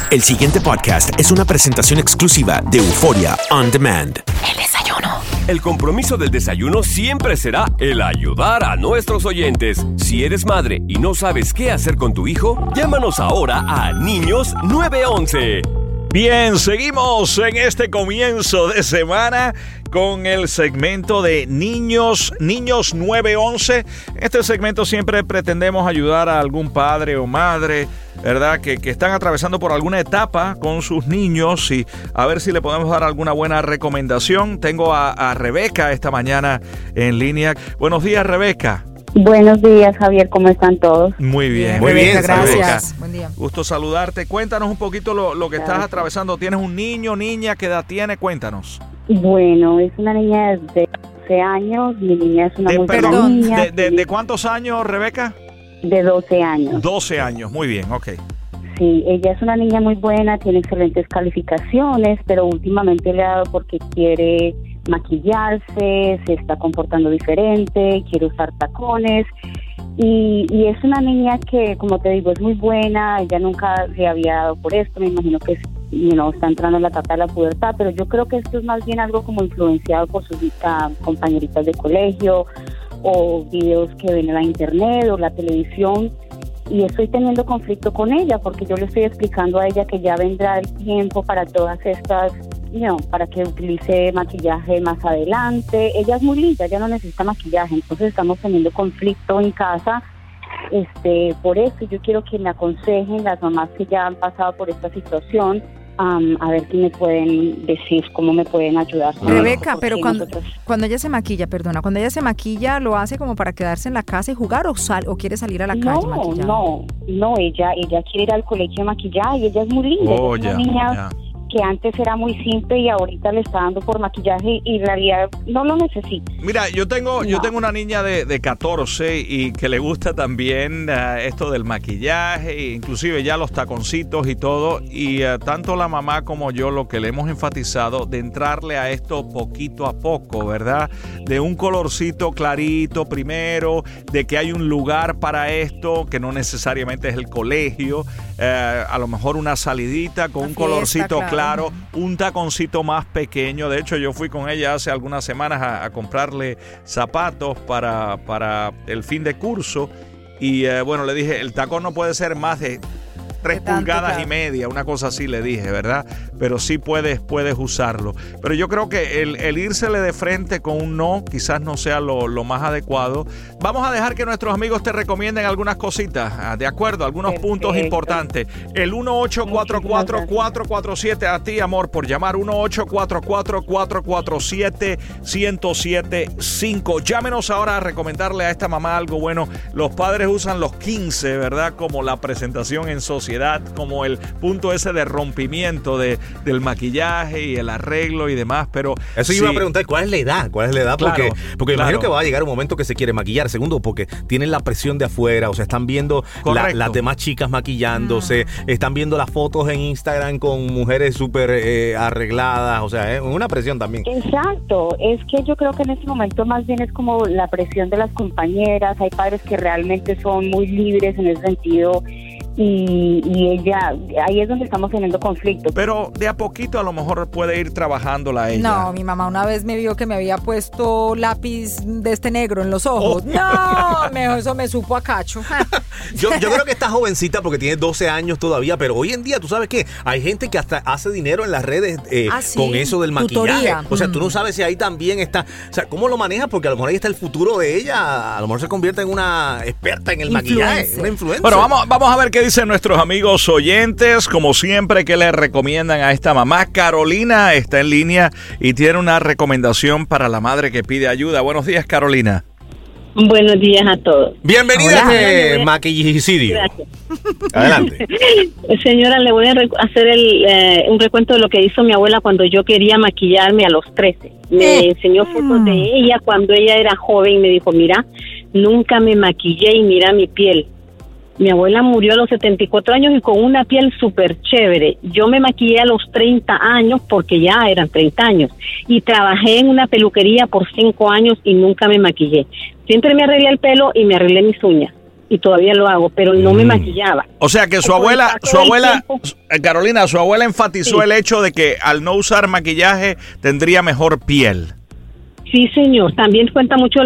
El siguiente podcast es una presentación exclusiva de Euphoria On Demand. El desayuno. El compromiso del desayuno siempre será el ayudar a nuestros oyentes. Si eres madre y no sabes qué hacer con tu hijo, llámanos ahora a Niños 911. Bien, seguimos en este comienzo de semana con el segmento de Niños 911. En este segmento siempre pretendemos ayudar a algún padre o madre, ¿verdad? Que están atravesando por alguna etapa con sus niños y a ver si le podemos dar alguna buena recomendación. Tengo a Rebeca esta mañana en línea. Buenos días, Rebeca. Buenos días, Javier, ¿cómo están todos? Muy bien. Muy bien, gracias. Rebeca. Buen día. Gusto saludarte. Cuéntanos un poquito lo que estás atravesando. ¿Tienes un niño, niña? ¿Qué edad tiene? Cuéntanos. Bueno, es una niña de 12 años, mi niña es una muy buena niña. ¿De cuántos años, Rebeca? De 12 años. 12 años, muy bien, ok. Sí, ella es una niña muy buena, tiene excelentes calificaciones, pero últimamente le ha dado porque quiere maquillarse, se está comportando diferente, quiere usar tacones y es una niña que, como te digo, es muy buena. Ella nunca le había dado por esto, me imagino que está entrando en la etapa de la pubertad, pero yo creo que esto es más bien algo como influenciado por sus compañeritas de colegio o videos que ven en la internet o la televisión. Y estoy teniendo conflicto con ella porque yo le estoy explicando a ella que ya vendrá el tiempo para todas estas, para que utilice maquillaje más adelante. Ella es muy linda, ella no necesita maquillaje, entonces estamos teniendo conflicto en casa. Por eso yo quiero que me aconsejen las mamás que ya han pasado por esta situación, a ver qué me pueden decir, cómo me pueden ayudar. Rebeca, pero cuando ella se maquilla, cuando ella se maquilla, ¿lo hace como para quedarse en la casa y jugar o quiere salir a la calle maquillada? No, ella quiere ir al colegio maquillada y ella es muy linda. Es una niña que antes era muy simple y ahorita le está dando por maquillaje y en realidad no lo necesita. Mira, yo tengo una niña de 14 y que le gusta también esto del maquillaje, inclusive ya los taconcitos y todo, y tanto la mamá como yo lo que le hemos enfatizado de entrarle a esto poquito a poco, ¿verdad? De un colorcito clarito primero, de que hay un lugar para esto, que no necesariamente es el colegio, a lo mejor una salidita con un colorcito claro, un taconcito más pequeño. De hecho, yo fui con ella hace algunas semanas a comprarle zapatos para el fin de curso y le dije, el tacón no puede ser más de 3 pulgadas y media, una cosa así le dije, ¿verdad? Pero sí puedes usarlo. Pero yo creo que el írsele de frente con un no quizás no sea lo más adecuado. Vamos a dejar que nuestros amigos te recomienden algunas cositas, ¿de acuerdo? Algunos puntos importantes. El 1-844-447, a ti, amor, por llamar 1-844-447-1075. Llámenos ahora a recomendarle a esta mamá algo bueno. Los padres usan los 15, ¿verdad? Como la presentación en sociedad, como el punto ese de rompimiento del maquillaje y el arreglo y demás, pero eso iba a preguntar, ¿cuál es la edad? Porque imagino que va a llegar un momento que se quiere maquillar. Segundo, porque tienen la presión de afuera, o sea, están viendo las demás chicas maquillándose, están viendo las fotos en Instagram con mujeres súper arregladas, o sea, es una presión también. Exacto, es que yo creo que en este momento más bien es como la presión de las compañeras. Hay padres que realmente son muy libres en ese sentido. Y ella, ahí es donde estamos teniendo conflicto. Pero de a poquito a lo mejor puede ir trabajándola ella. No, mi mamá una vez me vio que me había puesto lápiz de este negro en los ojos. No, eso me supo a cacho. Yo creo que está jovencita porque tiene 12 años todavía, pero hoy en día, ¿tú sabes qué? Hay gente que hasta hace dinero en las redes con eso del maquillaje. Tutoría. O sea, tú no sabes si ahí también está. O sea, ¿cómo lo manejas? Porque a lo mejor ahí está el futuro de ella. A lo mejor se convierte en una experta en el maquillaje, una influencer. Bueno, vamos a ver qué dicen nuestros amigos oyentes. Como siempre, ¿qué le recomiendan a esta mamá? Carolina está en línea y tiene una recomendación para la madre que pide ayuda. Buenos días, Carolina. Buenos días a todos. Bienvenida a Maquillicidio. Gracias. Adelante. Señora, le voy a hacer un recuento de lo que hizo mi abuela cuando yo quería maquillarme a los 13. Me enseñó fotos de ella cuando ella era joven y me dijo, mira, nunca me maquillé y mira mi piel. Mi abuela murió a los 74 años y con una piel súper chévere. Yo me maquillé a los 30 años porque ya eran 30 años. Y trabajé en una peluquería por 5 años y nunca me maquillé. Siempre me arreglé el pelo y me arreglé mis uñas. y todavía lo hago, pero no me maquillaba. O sea que su abuela, Carolina, su abuela enfatizó el hecho de que al no usar maquillaje tendría mejor piel. Sí, señor. También cuenta mucho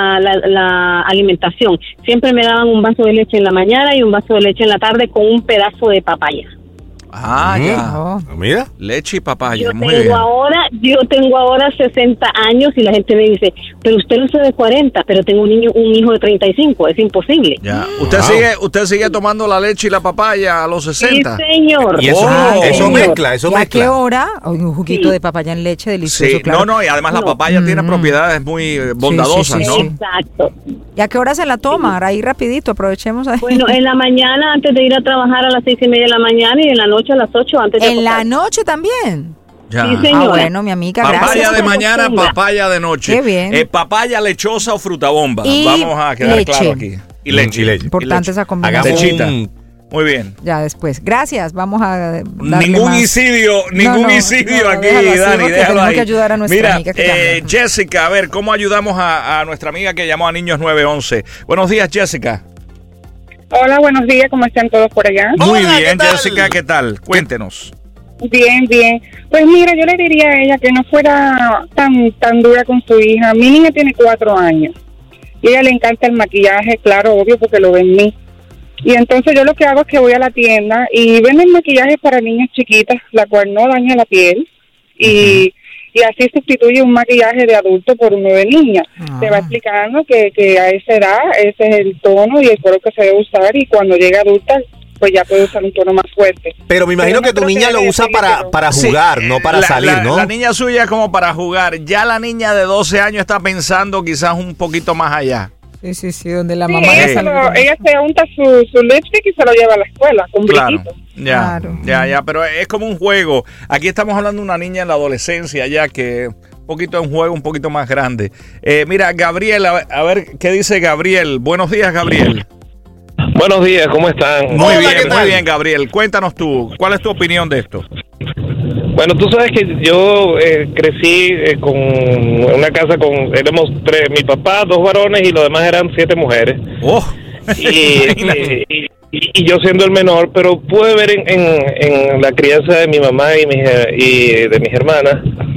la alimentación. Siempre me daban un vaso de leche en la mañana y un vaso de leche en la tarde con un pedazo de papaya. Ya. Mira. Leche y papaya. Yo tengo ahora 60 años y la gente me dice, pero usted no es de 40, pero tengo un hijo de 35, es imposible. Ya. ¿Usted sigue tomando la leche y la papaya a los 60? Sí, señor. Y eso mezcla. ¿A qué hora? Un juguito de papaya en leche delicioso. Sí, claro. Y además la papaya tiene propiedades muy bondadosas, ¿no? Exacto. ¿Y a qué hora se la toma? Ahí rapidito, aprovechemos ahí. Bueno, en la mañana antes de ir a trabajar a las 6:30 de la mañana y en la noche a las 8 antes de ¿En acostar. la noche también? Ya. Sí, señora. Bueno, mi amiga, gracias. Papaya de mañana, papaya de noche. Qué bien. Papaya lechosa o frutabomba. Y vamos a quedar leche. claro aquí. Y leche. Importante esa combinación. Lechita. Muy bien. Ya después. Gracias. Vamos a darle Ningún más. incidio aquí, Dani. Déjalo ahí. Que ayudar a nuestra amiga que Jessica, a ver, ¿cómo ayudamos a nuestra amiga que llamó a Niños 911? Buenos días, Jessica. Hola, buenos días. ¿Cómo están todos por allá? Muy bien, Jessica. ¿Qué tal? Cuéntenos. Bien, bien. Pues mira, yo le diría a ella que no fuera tan dura con su hija. Mi niña tiene 4 años y a ella le encanta el maquillaje, claro, obvio, porque lo ve en mí. Y entonces yo lo que hago es que voy a la tienda y venden maquillaje para niñas chiquitas, la cual no daña la piel y así sustituye un maquillaje de adulto por uno de niña. Te va explicando que a esa edad ese es el tono y el color que se debe usar y cuando llega adulta pues ya puede usar un tono más fuerte. Pero me imagino que tu niña lo usa para jugar, no para salir, ¿no? La niña suya es como para jugar. Ya la niña de 12 años está pensando quizás un poquito más allá. Sí, donde la mamá ella se unta su lipstick y se lo lleva a la escuela con brillito. Ya, pero es como un juego. Aquí estamos hablando de una niña en la adolescencia ya que un poquito es un juego un poquito más grande. Mira, Gabriel, a ver qué dice Gabriel. Buenos días, Gabriel. Buenos días, ¿cómo están? Muy bien, Gabriel. Cuéntanos tú, ¿cuál es tu opinión de esto? Bueno, tú sabes que yo crecí con una casa éramos 3, mi papá, 2 varones y los demás eran 7 mujeres. Y yo siendo el menor, pero pude ver en la crianza de mi mamá y de mis hermanas,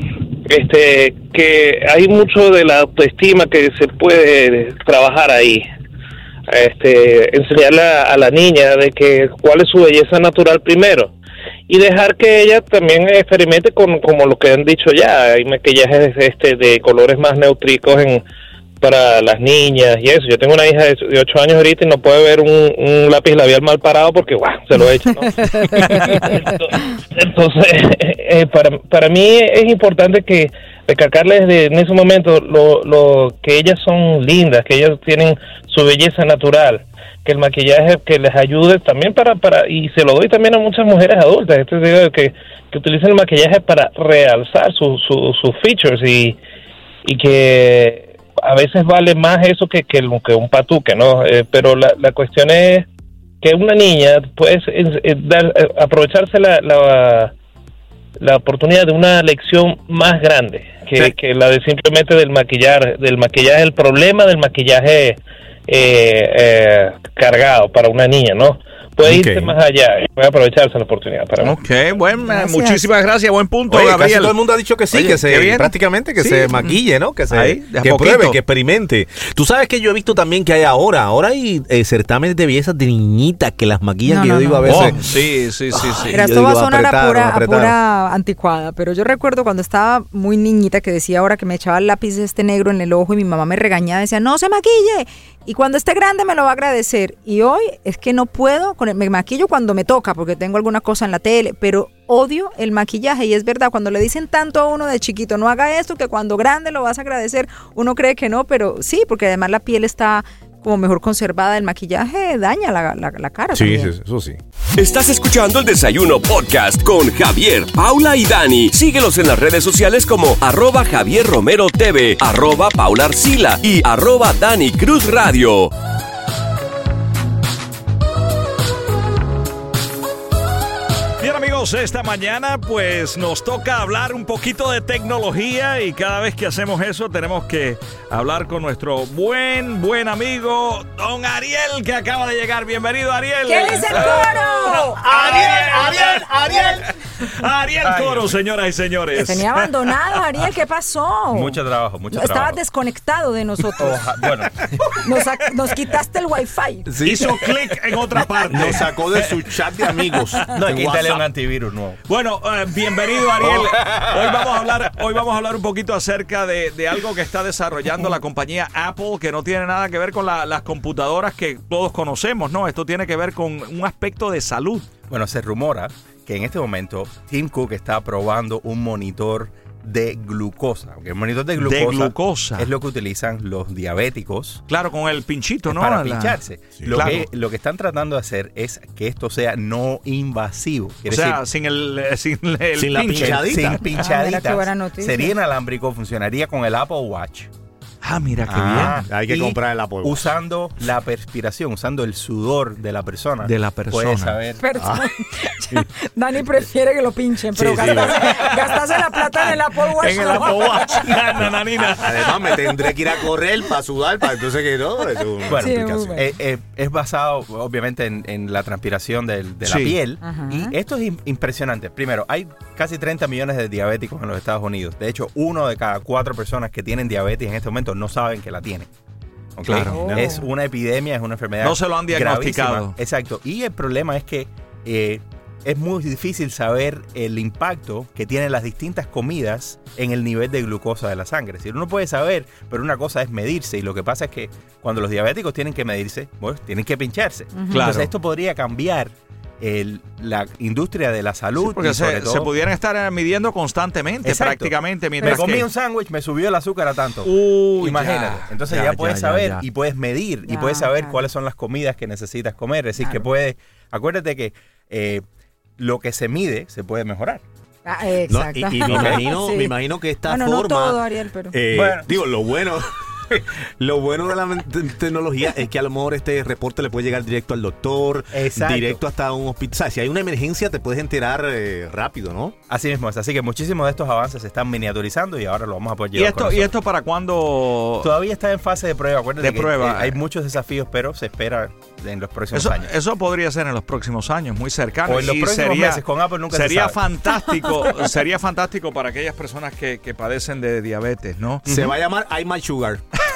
que hay mucho de la autoestima que se puede trabajar ahí. Enseñarle a la niña de que cuál es su belleza natural primero y dejar que ella también experimente como lo que han dicho ya. Hay maquillajes de colores más neutros para las niñas y eso. Yo tengo una hija de 8 años ahorita y no puede ver un lápiz labial mal parado porque se lo he hecho, ¿no? Entonces para mí es importante que recalcarles en ese momento lo que ellas son lindas, que ellas tienen su belleza natural, que el maquillaje que les ayude también y se lo doy también a muchas mujeres adultas, que utilicen el maquillaje para realzar sus features y que a veces vale más eso que un patuque, ¿no? Pero la cuestión es que una niña puede aprovecharse la oportunidad de una lección más grande que la de simplemente del maquillaje, el problema del maquillaje cargado para una niña, ¿no? Puede irse más allá y puede aprovecharse la oportunidad para mí. Muchísimas gracias, buen punto, Gabriel. Casi todo el mundo ha dicho que sí, prácticamente se maquille, ¿no? Que pruebe, que experimente. Tú sabes que yo he visto también que ahora hay certámenes de belleza de niñitas que las maquillan, yo digo a veces. Sí. Mira, esto va a sonar a pura anticuada, pero yo recuerdo cuando estaba muy niñita que decía ahora que me echaba el lápiz negro en el ojo y mi mamá me regañaba, decía, no se maquille. Y cuando esté grande me lo va a agradecer. Y hoy es que no puedo, me maquillo cuando me toca porque tengo alguna cosa en la tele, pero odio el maquillaje. Y es verdad, cuando le dicen tanto a uno de chiquito, no haga esto, que cuando grande lo vas a agradecer, uno cree que no, pero sí, porque además la piel está como mejor conservada. El maquillaje daña la cara. Sí, también. eso sí. Estás escuchando el Desayuno Podcast con Javier, Paula y Dani. Síguelos en las redes sociales como @JavierRomeroTV, @PaulaArcila y @DaniCruzRadio. Bien, amigos, esta mañana pues nos toca hablar un poquito de tecnología y cada vez que hacemos eso tenemos que hablar con nuestro buen amigo Don Ariel, que acaba de llegar. Bienvenido, Ariel. ¿Qué dice el coro? Ariel Coro, señoras y señores. Te tenía abandonado, Ariel, ¿qué pasó? Mucho trabajo. Estabas desconectado de nosotros. Bueno. Nos quitaste el wifi. Sí. Hizo clic en otra parte. Nos sacó de su chat de amigos. No, quítale un antivirus nuevo. Bueno, bienvenido, Ariel. Hoy vamos a hablar un poquito acerca de algo que está desarrollando la compañía Apple, que no tiene nada que ver con las computadoras que todos conocemos, ¿no? Esto tiene que ver con un aspecto de salud. Bueno, se rumora que en este momento Tim Cook está probando un monitor de glucosa. El monitor de glucosa es lo que utilizan los diabéticos. Claro, con el pinchito, ¿no? Para pincharse. Sí, lo que están tratando de hacer es que esto sea no invasivo. O sea, sin la pinchadita. Sin pinchadita. Mira, sería inalámbrico, funcionaría con el Apple Watch. Ah, mira qué bien. Hay que comprar el Apple Watch. Usando la perspiración, usando el sudor de la persona. Puedes saber. Dani prefiere que lo pinchen, pero gastarse la plata en el Apple Watch. En el Apple Watch. Nananina. Además, me tendré que ir a correr para sudar, para entonces que no. Es basado, obviamente, en la transpiración de la piel. Ajá. Y esto es impresionante. Primero, hay casi 30 millones de diabéticos en los Estados Unidos. De hecho, 1 de cada 4 personas que tienen diabetes en este momento no saben que la tienen. ¿Okay? Claro. Es una epidemia, es una enfermedad. No se lo han diagnosticado. Gravísima. Exacto. Y el problema es que es muy difícil saber el impacto que tienen las distintas comidas en el nivel de glucosa de la sangre. Si uno puede saber, pero una cosa es medirse. Y lo que pasa es que cuando los diabéticos tienen que medirse, bueno, tienen que pincharse. Claro. Entonces esto podría cambiar la industria de la salud. Sí, porque y sobre todo, se pudieran estar midiendo constantemente. Exacto. Prácticamente. Me comí un sándwich, me subió el azúcar a tanto. Imagínate. Entonces ya puedes saber y puedes medir y puedes saber cuáles son las comidas que necesitas comer. Es decir, que puedes... Acuérdate que lo que se mide se puede mejorar. Exacto. Y me imagino que esta forma... No todo, Ariel, pero... Digo, lo bueno de la tecnología es que a lo mejor este reporte le puede llegar directo al doctor, directo hasta un hospital. O sea, si hay una emergencia te puedes enterar rápido, ¿no? Así mismo es. Así que muchísimos de estos avances se están miniaturizando y ahora lo vamos a poder llevar. ¿Y esto para cuándo? Todavía está en fase de prueba. Acuérdate que hay muchos desafíos, pero se espera en los próximos años. Eso podría ser en los próximos años, muy cercano. O en los próximos meses. Con Apple nunca sería se sabe. fantástico. Sería fantástico para aquellas personas que padecen de diabetes, ¿no? Se va a llamar I My Sugar.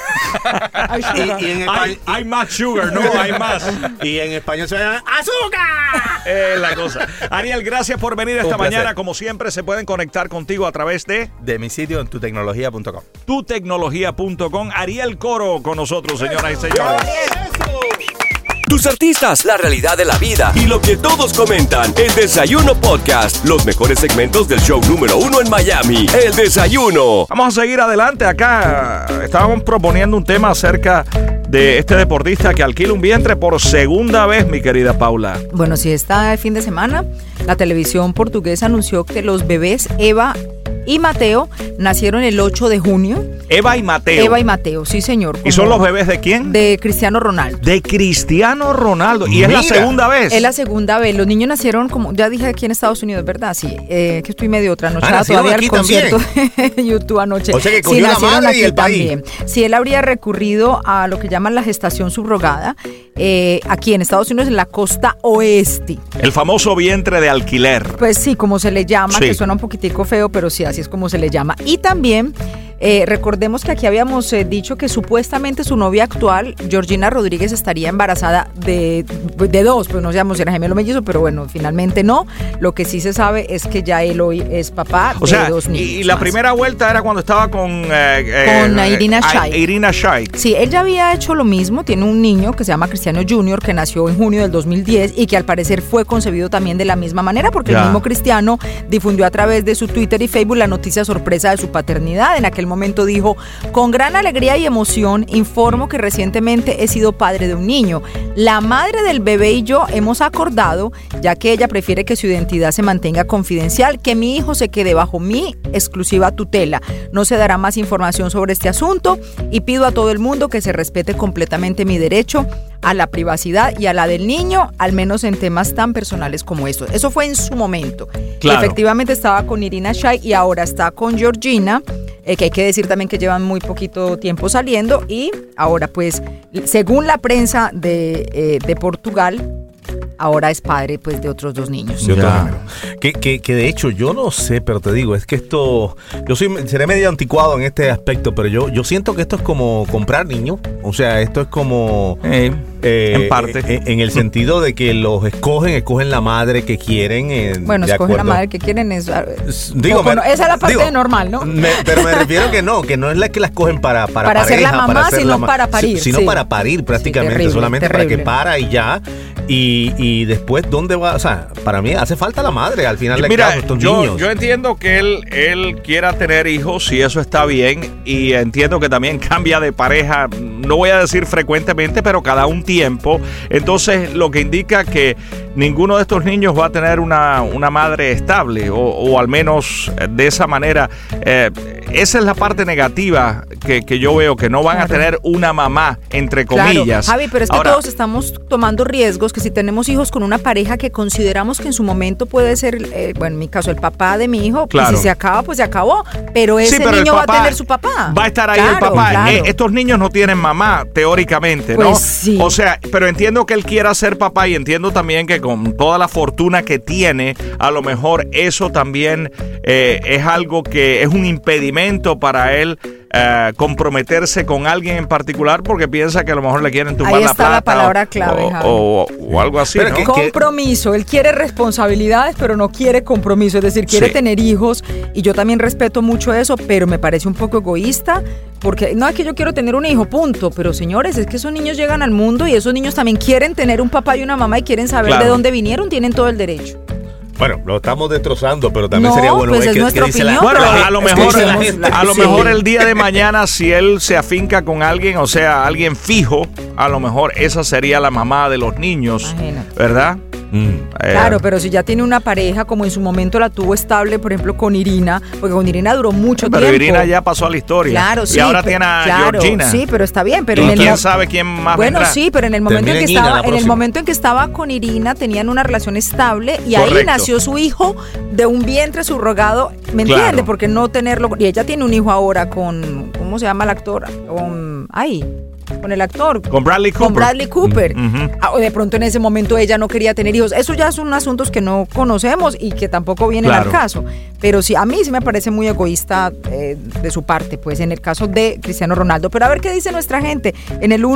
Hay más sugar, no hay más. Y en español se llama ¡azúcar! Es la cosa. Ariel, gracias por venir esta mañana. Como siempre, se pueden conectar contigo a través de mi sitio en tutecnología.com. Tutecnología.com. Ariel Coro con nosotros, señoras y señores. Tus artistas, la realidad de la vida y lo que todos comentan. El Desayuno Podcast. Los mejores segmentos del show número 1 en Miami. El Desayuno. Vamos a seguir adelante. Acá estábamos proponiendo un tema acerca de este deportista que alquila un vientre por segunda vez, mi querida Paula. Bueno, sí, este fin de semana la televisión portuguesa anunció que los bebés Eva y Mateo nacieron el 8 de junio. Eva y Mateo, sí señor. ¿Y son los bebés de quién? De Cristiano Ronaldo. De Cristiano Ronaldo. ¿Y es la segunda vez? Es la segunda vez. Los niños nacieron, como ya dije, aquí en Estados Unidos, ¿verdad? Sí, que estoy medio trasnochada todavía al concierto de YouTube anoche. O sea que cogió la madre y el país. También. Sí, él habría recurrido a lo que llaman la gestación subrogada, aquí en Estados Unidos, en la costa oeste. El famoso vientre de alquiler. Pues sí, como se le llama, que suena un poquitico feo, pero sí, así es como se le llama. Y también recordemos que aquí habíamos dicho que supuestamente su novia actual, Georgina Rodríguez, estaría embarazada de 2, pues no sabemos si era gemelo o mellizo, pero bueno, finalmente no. Lo que sí se sabe es que ya él hoy es papá de 2 niños. Y la primera vuelta era cuando estaba con Irina Shayk. Irina Shayk. Sí, él ya había hecho lo mismo. Tiene un niño que se llama Cristiano Junior, que nació en junio del 2010 y que al parecer fue concebido también de la misma manera, porque el mismo Cristiano difundió a través de su Twitter y Facebook la noticia sorpresa de su paternidad. En aquel aquel momento dijo: con gran alegría y emoción informo que recientemente he sido padre de un niño. La madre del bebé y yo hemos acordado, ya que ella prefiere que su identidad se mantenga confidencial, que mi hijo se quede bajo mi exclusiva tutela. No se dará más información sobre este asunto y pido a todo el mundo que se respete completamente mi derecho a la privacidad y a la del niño, al menos en temas tan personales como estos. Eso fue en su momento. Claro. Efectivamente estaba con Irina Shayk y ahora está con Georgina, que hay que decir también que llevan muy poquito tiempo saliendo, y ahora pues, según la prensa de Portugal, ahora es padre pues de otros 2 niños. Que de hecho yo no sé, pero te digo, es que esto, seré medio anticuado en este aspecto, pero yo siento que esto es como comprar niños. O sea, esto es como en parte en el sentido de que los escogen la madre que quieren. Bueno, escogen la madre que quieren esa es la parte normal, ¿no? Pero me refiero que no es la que la escogen para pareja, ser la mamá, sino para parir. Sino para parir prácticamente, terrible, solamente terrible. Para que para y ya. Y después, ¿dónde va? O sea, para mí hace falta la madre al final de caso, estos niños. Yo entiendo que él quiera tener hijos y eso está bien, y entiendo que también cambia de pareja, no voy a decir frecuentemente, pero cada un tiempo. Entonces, lo que indica que ninguno de estos niños va a tener una madre estable, o al menos de esa manera. Esa es la parte negativa que yo veo, que no van a tener una mamá, entre comillas. Javi, pero es que todos estamos tomando riesgos, que si tenemos hijos con una pareja que consideramos que en su momento puede ser, en mi caso, el papá de mi hijo, pues si se acaba, pues se acabó. Pero ese niño va a tener su papá. Va a estar ahí el papá. Claro. Estos niños no tienen mamá, teóricamente, ¿no? Pues sí. O sea, pero entiendo que él quiera ser papá, y entiendo también que con toda la fortuna que tiene, a lo mejor eso también es algo que es un impedimento para él comprometerse con alguien en particular, porque piensa que a lo mejor le quieren tumbar la plata. Ahí está la palabra clave, o algo así, pero ¿no? Compromiso. Él quiere responsabilidades, pero no quiere compromiso. Es decir, quiere tener hijos, y yo también respeto mucho eso, pero me parece un poco egoísta, porque no es que yo quiero tener un hijo, punto. Pero señores, es que esos niños llegan al mundo y esos niños también quieren tener un papá y una mamá y quieren saber de dónde vinieron, tienen todo el derecho. Bueno, lo estamos destrozando, pero también sería bueno pues ver qué dice la gente. Bueno, a lo mejor el día de mañana, si él se afinca con alguien, o sea, alguien fijo, a lo mejor esa sería la mamá de los niños. Imagínate. ¿Verdad? Claro, pero si ya tiene una pareja, como en su momento la tuvo estable, por ejemplo, con Irina, porque con Irina duró mucho tiempo. Pero Irina ya pasó a la historia. Claro, sí. Y ahora tiene a Georgina. Sí, pero está bien. Pero ¿Y quién sabe quién más vendrá? Sí, pero en el momento en que estaba con Irina, tenían una relación estable, y correcto, ahí nació su hijo de un vientre subrogado, ¿me entiende? Porque no tenerlo. Y ella tiene un hijo ahora con, ¿cómo se llama el actor? Con el actor. Con Bradley Cooper. Con Bradley Cooper. O de pronto en ese momento ella no quería tener hijos. Eso ya son asuntos que no conocemos y que tampoco vienen al caso. Pero sí, a mí sí me parece muy egoísta de su parte, pues en el caso de Cristiano Ronaldo. Pero a ver qué dice nuestra gente en el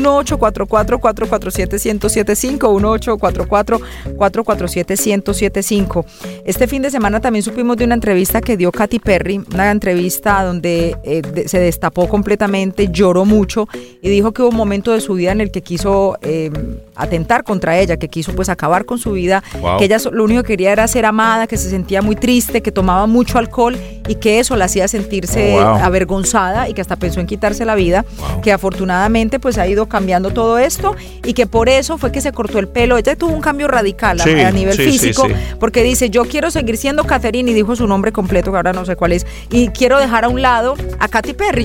1844-447-1075, 1844-447-1075. Este fin de semana también supimos de una entrevista que dio Katy Perry, una entrevista donde se destapó completamente, lloró mucho y dijo que hubo un momento de su vida en el que quiso atentar contra ella, que quiso pues acabar con su vida, que ella lo único que quería era ser amada, que se sentía muy triste, que tomaba mucho alcohol y que eso la hacía sentirse avergonzada y que hasta pensó en quitarse la vida, que afortunadamente pues ha ido cambiando todo esto y que por eso fue que se cortó el pelo. Ella tuvo un cambio radical a nivel físico, porque dice, yo quiero seguir siendo Catherine, y dijo su nombre completo, que ahora no sé cuál es, y quiero dejar a un lado a Katy Perry.